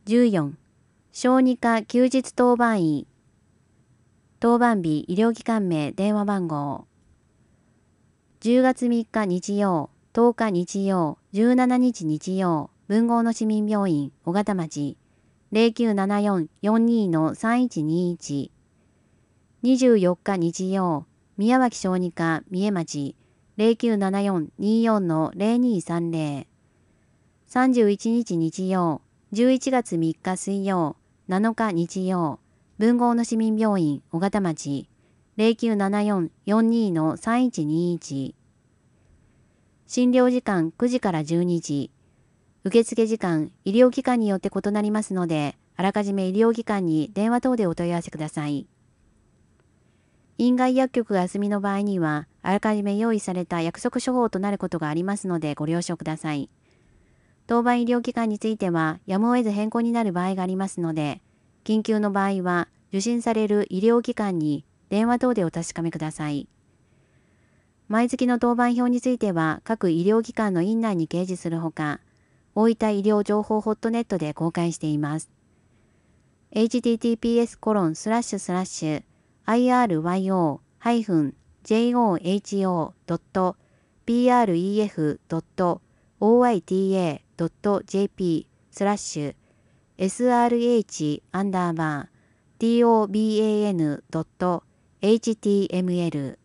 14、小児科休日当番医。当番日医療機関名電話番号。10月3日日曜、10日日曜、17日日曜、文豪の市民病院、尾形町、0974-42-3121。24日日曜、宮脇小児科、三重町、0974-24-0230。31日日曜、11月3日水曜、7日日曜、文豪の市民病院、尾形町、0974-42-3121。診療時間9時から12時。受付時間、医療機関によって異なりますので、あらかじめ医療機関に電話等でお問い合わせください。院外薬局が休みの場合には、あらかじめ用意された約束処方となることがありますのでご了承ください。当番医療機関については、やむを得ず変更になる場合がありますので、緊急の場合は、受診される医療機関に電話等でお確かめください。毎月の当番表については、各医療機関の院内に掲示するほか、大分医療情報ホットネットで公開しています。https://iryo-joho.pref.jp/srh_toban.html